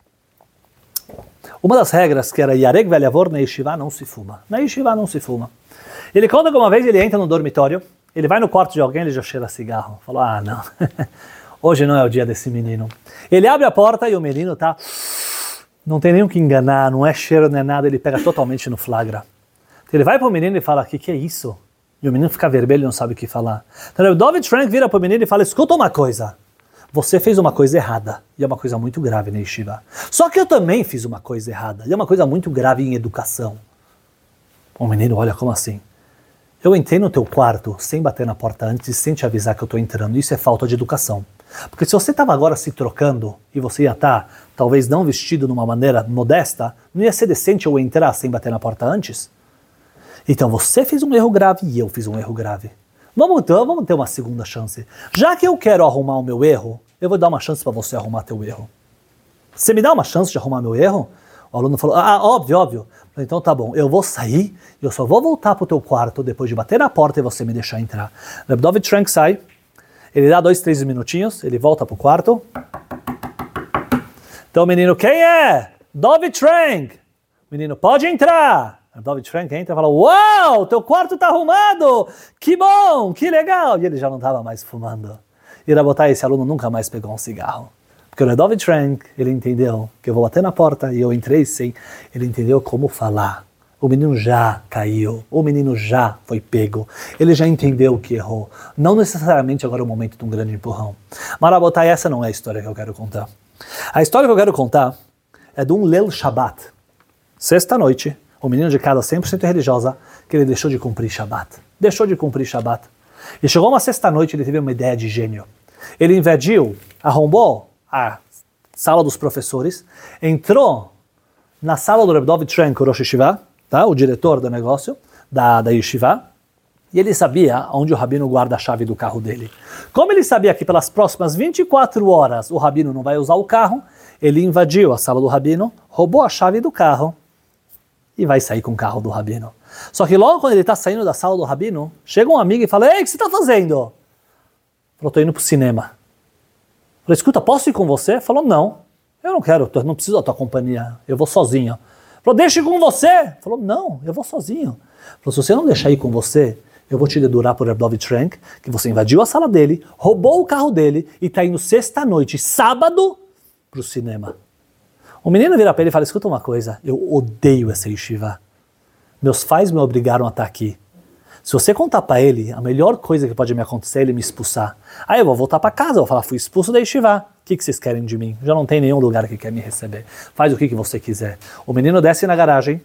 uma das regras que era Yareg Ve'Yavor, na yeshiva não se fuma. Na yeshiva não se fuma. Ele conta que uma vez ele entra no dormitório, ele vai no quarto de alguém, ele já cheira cigarro. Falou, ah não, hoje não é o dia desse menino. Ele abre a porta e o menino tá, não tem nem o que enganar, não é cheiro nem nada, ele pega totalmente no flagra. Ele vai para o menino e fala, o que, que é isso? E o menino fica vermelho e não sabe o que falar. Então o Dovid Trank vira para o menino e fala, escuta uma coisa, você fez uma coisa errada, e é uma coisa muito grave na yeshiva. Só que eu também fiz uma coisa errada, e é uma coisa muito grave em educação. O menino, olha, como assim? Eu entrei no teu quarto sem bater na porta antes e sem te avisar que eu estou entrando, isso é falta de educação. Porque se você estava agora se trocando, e você ia estar, talvez não vestido de uma maneira modesta, não ia ser decente eu entrar sem bater na porta antes? Então você fez um erro grave e eu fiz um erro grave. Vamos, então, vamos ter uma segunda chance. Já que eu quero arrumar o meu erro, eu vou dar uma chance para você arrumar teu erro. Você me dá uma chance de arrumar meu erro? O aluno falou, ah, óbvio, óbvio. Então tá bom, eu vou sair e eu só vou voltar pro teu quarto depois de bater na porta e você me deixar entrar. Reb Dovid Trank sai, ele dá dois, três minutinhos, ele volta pro quarto. Então o menino, quem é? Dovid Trank. O menino, pode entrar. Dovid Trank entra e fala, uau, teu quarto tá arrumado, que bom, que legal. E ele já não estava mais fumando. E era botar esse aluno nunca mais pegou um cigarro. Porque o Dovid Trank, ele entendeu que eu vou bater na porta e eu entrei sem, ele entendeu como falar. O menino já caiu, o menino já foi pego, ele já entendeu o que errou. Não necessariamente agora é o momento de um grande empurrão. Mas Rabotai, essa não é a história que eu quero contar. A história que eu quero contar é de um Leil Shabbat. Sexta-noite, o menino de casa cem por cento religiosa, que ele deixou de cumprir Shabbat. Deixou de cumprir Shabbat. E chegou uma sexta-noite, ele teve uma ideia de gênio. Ele invadiu, arrombou a sala dos professores, entrou na sala do Reb Dovid Trank, o Rosh Yeshiva, tá? O diretor do negócio, da, da Yeshiva, E ele sabia onde o rabino guarda a chave do carro dele. Como ele sabia que pelas próximas vinte e quatro horas o rabino não vai usar o carro, ele invadiu a sala do rabino, roubou a chave do carro e vai sair com o carro do rabino. Só que logo quando ele está saindo da sala do rabino, chega um amigo e fala: ei, o que você está fazendo? Falou: estou indo para o cinema. Falei: escuta, posso ir com você? Falou: não, eu não quero, não preciso da tua companhia, eu vou sozinho. Falou: deixa eu ir com você. Falou: não, eu vou sozinho. Falou: se você não deixar ir com você, eu vou te dedurar por Erdovit Schrenk, que você invadiu a sala dele, roubou o carro dele e está indo sexta-noite, sábado, para o cinema. O menino vira para ele e fala: escuta uma coisa, eu odeio essa yeshiva. Meus pais me obrigaram a estar aqui. Se você contar para ele, a melhor coisa que pode me acontecer é ele me expulsar. Aí eu vou voltar para casa, vou falar: fui expulso da yeshiva. O que, que vocês querem de mim? Já não tem nenhum lugar que quer me receber. Faz o que, que você quiser. O menino desce na garagem,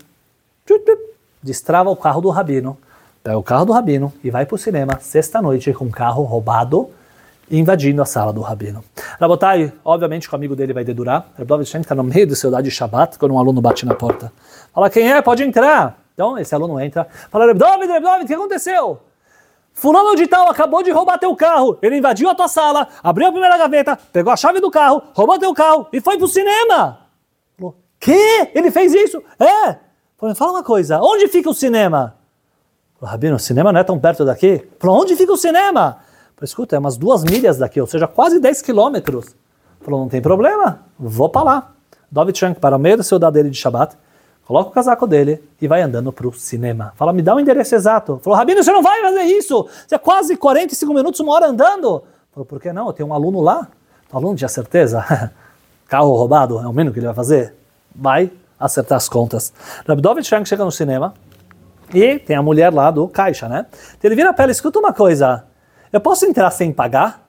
destrava o carro do rabino, pega o carro do rabino e vai para o cinema, sexta-noite, com o carro roubado, invadindo a sala do rabino. Rabotai, obviamente que o amigo dele vai dedurar. Erdovit Schrenk está no meio do seu de Shabbat, quando um aluno bate na porta. Fala: quem é? Pode entrar. Então esse aluno entra. Fala: Erdovit, Erdovit, o que aconteceu? Fulano de tal acabou de roubar teu carro. Ele invadiu a tua sala, abriu a primeira gaveta, pegou a chave do carro, roubou teu carro e foi pro cinema. Falou: quê? Ele fez isso? É. Falei: fala uma coisa, onde fica o cinema? Rabino, o cinema não é tão perto daqui? Falou: onde fica o cinema? Falei: escuta, é umas duas milhas daqui, ou seja, quase dez quilômetros. Falou: não tem problema, vou para lá. Erdovit Schrenk para o meio da cidade dele de Shabbat, coloca o casaco dele e vai andando para o cinema. Fala: me dá o endereço exato. Falou: Rabino, você não vai fazer isso, você é quase quarenta e cinco minutos, uma hora andando. Falou: por que não? Eu tenho um aluno lá. O aluno tinha certeza? Carro roubado é o mínimo que ele vai fazer? Vai acertar as contas. Erdovit Schrenk chega no cinema, e tem a mulher lá do caixa, né? Então ele vira para ela: escuta uma coisa, eu posso entrar sem pagar?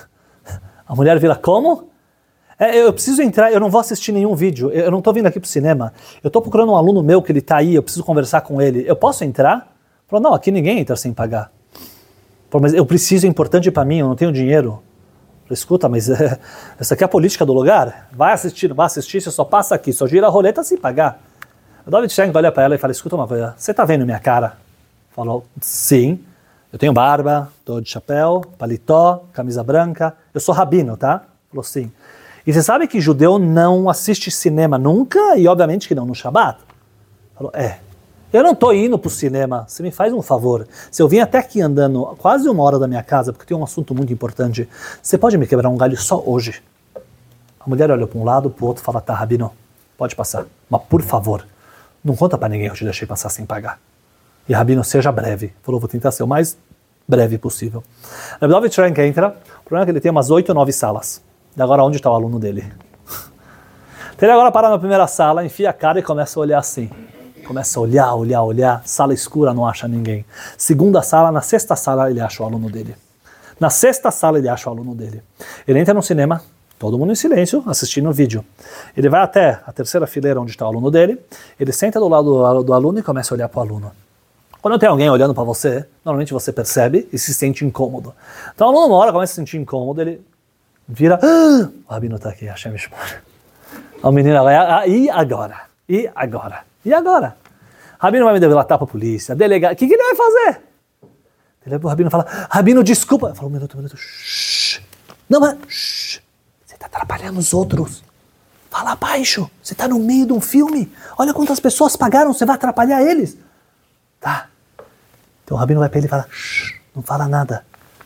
A mulher vira: como? É, eu preciso entrar, eu não vou assistir nenhum vídeo, eu não estou vindo aqui para o cinema, eu estou procurando um aluno meu que ele está aí, eu preciso conversar com ele, eu posso entrar? Falou: não, aqui ninguém entra sem pagar. Falou: mas eu preciso, é importante para mim, eu não tenho dinheiro. Falei: escuta, mas é, essa aqui é a política do lugar, vai assistir, não vai assistir, você só passa aqui, só gira a roleta sem pagar. Erdovit Schrenk olha para ela e fala: escuta uma coisa, você tá vendo minha cara? Falou: sim, eu tenho barba, tô de chapéu, paletó, camisa branca, eu sou rabino, tá? Falou: sim. E você sabe que judeu não assiste cinema nunca e obviamente que não no Shabbat? Falou: é, eu não tô indo pro cinema, você me faz um favor, se eu vim até aqui andando quase uma hora da minha casa, porque tem um assunto muito importante, você pode me quebrar um galho só hoje? A mulher olha para um lado, pro outro, fala: tá, rabino, pode passar, mas por favor, não conta para ninguém que eu te deixei passar sem pagar. E Rabino, seja breve. Falou: vou tentar ser o mais breve possível. Erdovit Schrenk entra, o problema é que ele tem umas oito ou nove salas. E agora onde está o aluno dele? Então ele agora para na primeira sala, enfia a cara e começa a olhar assim. Começa a olhar, olhar, olhar. Sala escura, não acha ninguém. Segunda sala, na sexta sala ele acha o aluno dele. Na sexta sala ele acha o aluno dele. Ele entra no cinema, todo mundo em silêncio, assistindo o vídeo. Ele vai até a terceira fileira onde está o aluno dele, ele senta do lado do, do aluno e começa a olhar para o aluno. Quando tem alguém olhando para você, normalmente você percebe e se sente incômodo. Então o aluno, uma hora, começa a se sentir incômodo, ele vira: ah, o rabino está aqui, Hashem Yishmor. O menino vai: ah, e agora? E agora? E agora? O rabino vai me delatar para a polícia, delegado, o que, que ele vai fazer? O rabino fala: rabino, desculpa. Fala: um minuto, um minuto, shh. Não, mas shh. Você está atrapalhando os outros. Fala baixo, você está no meio de um filme. Olha quantas pessoas pagaram, você vai atrapalhar eles. Tá. Então o rabino vai para ele e fala: shh, não fala nada.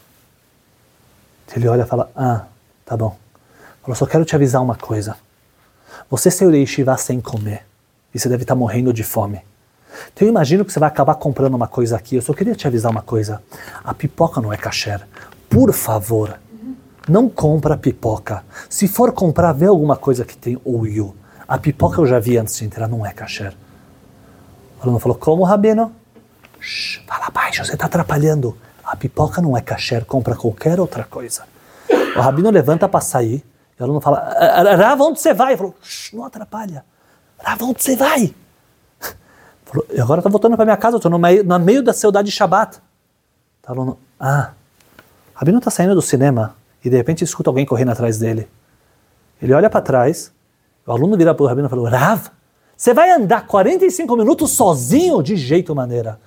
Ele olha e fala: ah, tá bom. Falou: só quero te avisar uma coisa. Você saiu de yeshiva sem comer. E você deve estar morrendo de fome. Então eu imagino que você vai acabar comprando uma coisa aqui. Eu só queria te avisar uma coisa. A pipoca não é kasher. Por favor, não compra pipoca. Se for comprar, vê alguma coisa que tem oio. A pipoca eu já vi antes de entrar, não é kasher. O aluno falou: como, rabino? Shhh, fala baixo, você está atrapalhando. A pipoca não é kasher, compra qualquer outra coisa. O rabino levanta para sair. E o aluno fala: Rav, onde você vai? Ele falou: não atrapalha. Rav, onde você vai? Falou: eu agora estou voltando para minha casa, eu estou no meio, no meio da cidade de Shabbat. Tá, aluno: ah, o rabino está saindo do cinema e de repente escuta alguém correndo atrás dele. Ele olha para trás, o aluno vira para o rabino e falou: Rav, você vai andar quarenta e cinco minutos sozinho? De jeito maneira.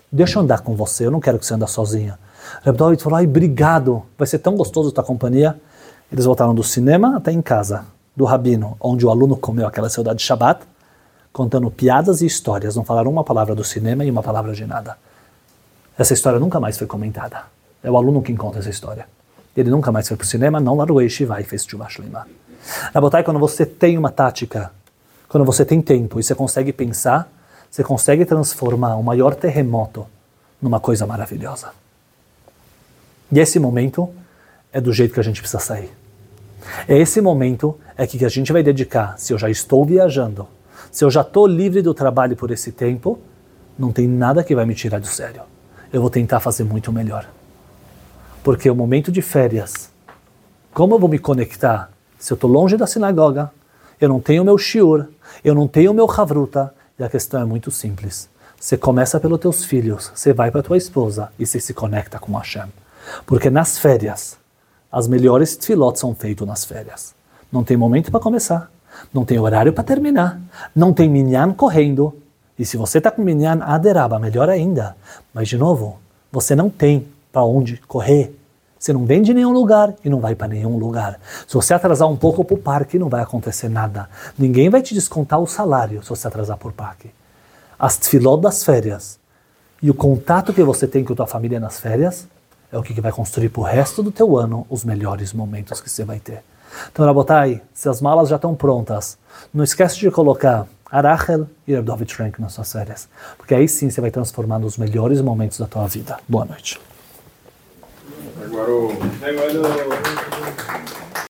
deixa eu andar com você, eu não quero que você ande sozinha. Reb Dovid falou, ai, obrigado, vai ser tão gostoso tua companhia. Eles voltaram do cinema até em casa, do rabino, onde o aluno comeu aquela saudade de Shabbat, contando piadas e histórias, não falaram uma palavra do cinema e uma palavra de nada. Essa história nunca mais foi comentada. É o aluno quem conta essa história. Ele nunca mais foi para o cinema, não largou a yeshiva e fez tshuva shlema. Rabotai, quando você tem uma tática, quando você tem tempo e você consegue pensar, você consegue transformar o maior terremoto numa coisa maravilhosa. E esse momento é do jeito que a gente precisa sair. É esse momento é que a gente vai dedicar, se eu já estou viajando, se eu já estou livre do trabalho por esse tempo, não tem nada que vai me tirar do sério. Eu vou tentar fazer muito melhor. Porque o momento de férias, como eu vou me conectar se eu estou longe da sinagoga, eu não tenho meu shiur, eu não tenho meu havruta, e a questão é muito simples. Você começa pelos teus filhos, você vai para tua esposa e você se conecta com Hashem. Porque nas férias, as melhores tefilot são feitas nas férias. Não tem momento para começar, não tem horário para terminar, não tem minyan correndo. E se você está com minyan aderaba, melhor ainda. Mas de novo, você não tem para onde correr. Você não vem de nenhum lugar e não vai para nenhum lugar. Se você atrasar um pouco para o parque, não vai acontecer nada. Ninguém vai te descontar o salário se você atrasar por parque. As tefilot das férias e o contato que você tem com a tua família nas férias é o que vai construir para o resto do teu ano os melhores momentos que você vai ter. Então, Rabotai, se as malas já estão prontas, não esquece de colocar Arachel e Reb Dovid Frank nas suas férias, porque aí sim você vai transformar nos melhores momentos da tua vida. Boa noite. Agora o...